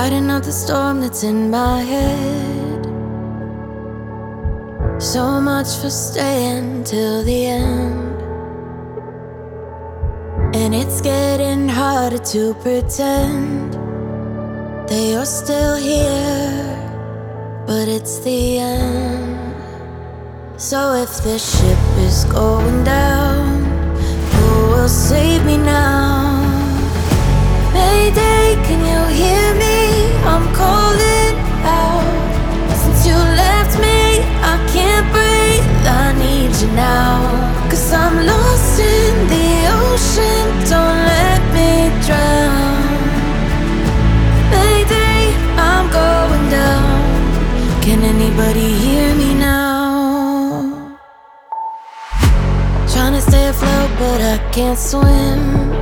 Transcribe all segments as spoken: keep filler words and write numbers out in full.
Riding out the storm that's in my head. So much for staying till the end. And it's getting harder to pretend that you're still here, but it's the end. So if this ship is going down, who will save me now? Mayday, can you hear me? I'm calling out. Since you left me, I can't breathe, I need you now. Cause I'm lost in the ocean, don't let me drown. Mayday, I'm going down. Can anybody hear me now? Trying to stay afloat, but I can't swim.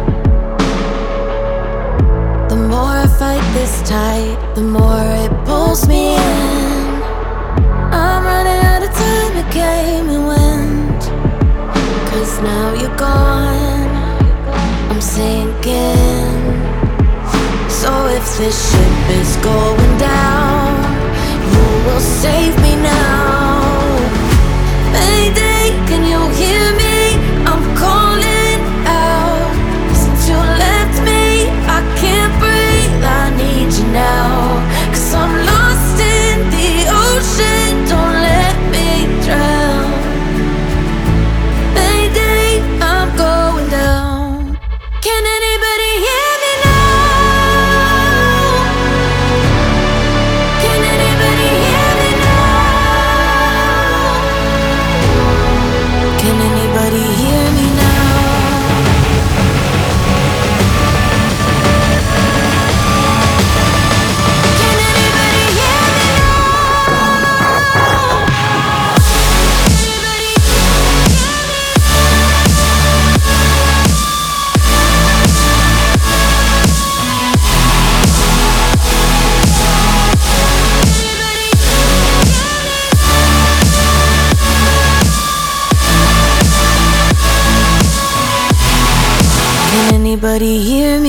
The more I fight this tide, the more it pulls me in. I'm running out of time, you came and went. Cause now you're gone, I'm sinking. So if this ship is going down, who will save me now? Mayday, can you hear me? I'm calling out. Since you left me, I can't breathe, I need you now. Cause I'm lost in the ocean, don't let me drown. Mayday, I'm going down. Can anybody hear me now? Can anybody hear me now? Can anybody hear me now? Can anybody hear me now? Anybody Can anybody hear me?